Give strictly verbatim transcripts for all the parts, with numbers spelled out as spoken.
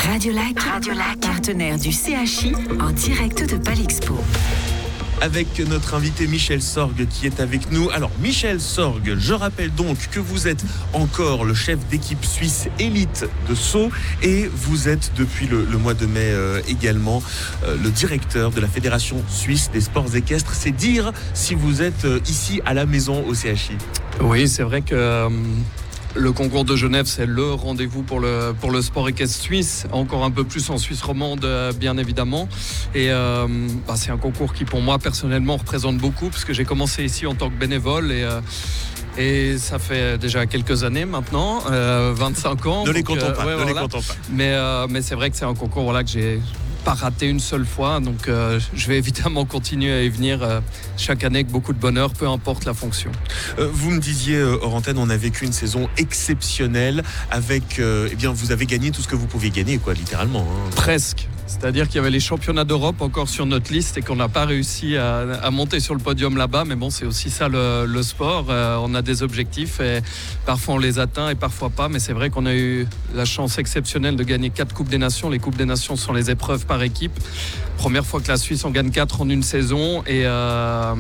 Radiolac, Radiolac, partenaire du C H I en direct de Palexpo. Avec notre invité Michel Sorgue qui est avec nous. Alors Michel Sorgue, je rappelle donc que vous êtes encore le chef d'équipe suisse élite de saut et vous êtes depuis le, le mois de mai euh, également euh, le directeur de la Fédération suisse des sports équestres. C'est dire si vous êtes euh, ici à la maison au C H I. Oui, c'est vrai que euh, le concours de Genève, c'est le rendez-vous pour le, pour le sport équestre suisse, encore un peu plus en Suisse romande, bien évidemment. Et euh, bah, c'est un concours qui, pour moi, personnellement, représente beaucoup, parce que j'ai commencé ici en tant que bénévole et... Euh, Et ça fait déjà quelques années maintenant, euh, vingt-cinq ans. Ne les comptons pas, euh, ouais, ne voilà. les comptons pas. Mais, euh, mais c'est vrai que c'est un concours voilà, que j'ai pas raté une seule fois. Donc euh, je vais évidemment continuer à y venir euh, chaque année avec beaucoup de bonheur, peu importe la fonction. Euh, vous me disiez, euh, hors antenne, on a vécu une saison exceptionnelle avec, euh, eh bien, vous avez gagné tout ce que vous pouviez gagner, quoi, littéralement. Hein. Presque. C'est-à-dire qu'il y avait les championnats d'Europe encore sur notre liste et qu'on n'a pas réussi à, à monter sur le podium là-bas. Mais bon, c'est aussi ça le, le sport. Euh, on a des objectifs et parfois on les atteint et parfois pas. Mais c'est vrai qu'on a eu la chance exceptionnelle de gagner quatre Coupes des Nations. Les Coupes des Nations sont les épreuves par équipe. Première fois que la Suisse en gagne quatre en une saison et, euh,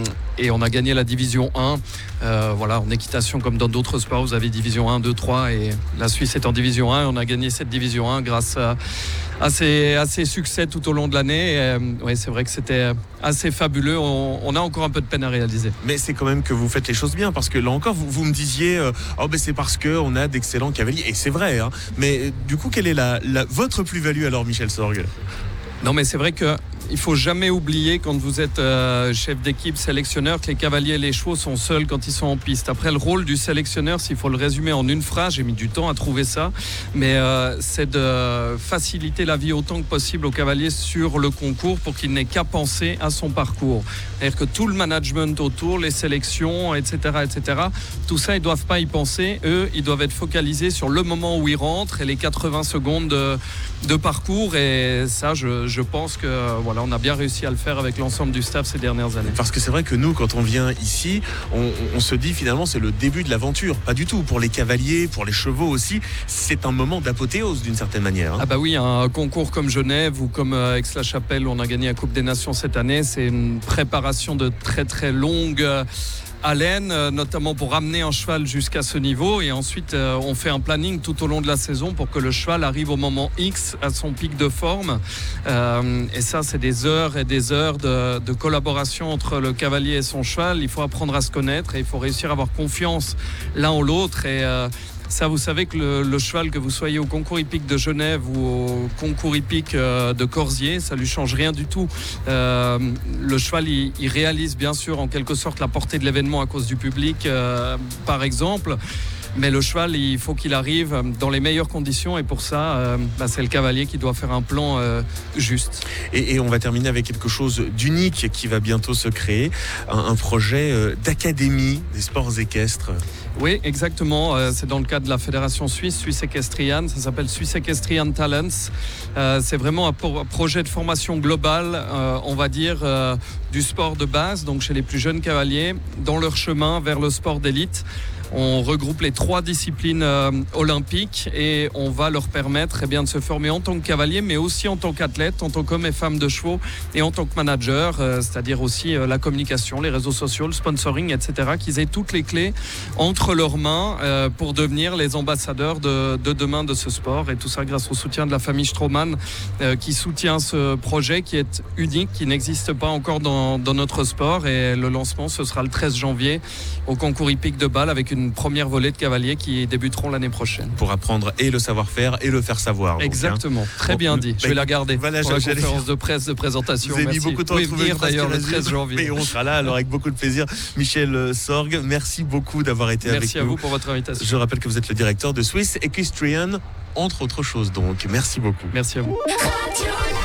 et on a gagné la division un. Euh, voilà, en équitation comme dans d'autres sports, vous avez division un, deux, trois et la Suisse est en division un. Et on a gagné cette division un grâce à, à, ses, à ses succès tout au long de l'année. Et, euh, ouais, c'est vrai que c'était assez fabuleux. On, on a encore un peu de peine à réaliser. Mais c'est quand même que vous faites les choses bien parce que là encore, vous, vous me disiez, euh, oh ben c'est parce qu'on a d'excellents cavaliers et c'est vrai. Hein, mais du coup, quelle est la, la, votre plus-value alors, Michel Sorgue ? Non, mais c'est vrai que il faut jamais oublier quand vous êtes euh, chef d'équipe, sélectionneur, que les cavaliers et les chevaux sont seuls quand ils sont en piste. Après, le rôle du sélectionneur, s'il faut le résumer en une phrase, j'ai mis du temps à trouver ça, mais euh, c'est de faciliter la vie autant que possible aux cavaliers sur le concours pour qu'il n'ait qu'à penser à son parcours. C'est-à-dire que tout le management autour, les sélections, et cetera, et cetera, tout ça, ils ne doivent pas y penser. Eux, ils doivent être focalisés sur le moment où ils rentrent et les quatre-vingts secondes de, de parcours. Et ça, je, je pense que voilà, on a bien réussi à le faire avec l'ensemble du staff ces dernières années. Parce que c'est vrai que nous, quand on vient ici, on, on se dit finalement c'est le début de l'aventure. Pas du tout. Pour les cavaliers, pour les chevaux aussi, c'est un moment d'apothéose d'une certaine manière. Hein. Ah bah oui, un concours comme Genève ou comme Aix-la-Chapelle où on a gagné la Coupe des Nations cette année, c'est une préparation de très très longue haleine, notamment pour amener un cheval jusqu'à ce niveau et ensuite euh, on fait un planning tout au long de la saison pour que le cheval arrive au moment X à son pic de forme euh, et ça c'est des heures et des heures de, de collaboration entre le cavalier et son cheval. Il faut apprendre à se connaître et il faut réussir à avoir confiance l'un en l'autre et euh, ça, vous savez que le, le cheval, que vous soyez au concours hippique de Genève ou au concours hippique euh, de Corsier, ça lui change rien du tout. Euh, le cheval, il, il réalise bien sûr en quelque sorte la portée de l'événement à cause du public, euh, par exemple. Mais le cheval, il faut qu'il arrive dans les meilleures conditions et pour ça, euh, bah, c'est le cavalier qui doit faire un plan euh, juste. Et, et on va terminer avec quelque chose d'unique qui va bientôt se créer, un, un projet euh, d'académie des sports équestres. Oui, exactement. Euh, c'est dans le cadre de la Fédération Suisse, Suisse Equestrian. Ça s'appelle Swiss Equestrian Talents. Euh, c'est vraiment un, pro- un projet de formation globale, euh, on va dire, euh, du sport de base, donc chez les plus jeunes cavaliers, dans leur chemin vers le sport d'élite. On regroupe les trois disciplines euh, olympiques et on va leur permettre eh bien, de se former en tant que cavalier, mais aussi en tant qu'athlète, en tant qu'homme et femme de chevaux et en tant que manager, euh, c'est-à-dire aussi euh, la communication, les réseaux sociaux, le sponsoring, et cetera, qu'ils aient toutes les clés entre leurs mains euh, pour devenir les ambassadeurs de, de demain de ce sport. Et tout ça grâce au soutien de la famille Stroman euh, qui soutient ce projet qui est unique, qui n'existe pas encore dans, dans notre sport. Et le lancement, ce sera le treize janvier au concours hippique de Bâle avec une une première volée de cavaliers qui débuteront l'année prochaine. Pour apprendre et le savoir-faire et le faire savoir. Donc, exactement, hein. Très bon, bien dit. Bah, je vais la garder voilà, pour la conférence de presse de présentation. Vous avez mis beaucoup de temps à trouver venir d'ailleurs le treize janvier. Mais on sera là alors avec beaucoup de plaisir. Michel Sorgue, merci beaucoup d'avoir été merci avec nous. Merci à vous pour votre invitation. Je rappelle que vous êtes le directeur de Swiss Equestrian, entre autres choses donc. Merci beaucoup. Merci à vous.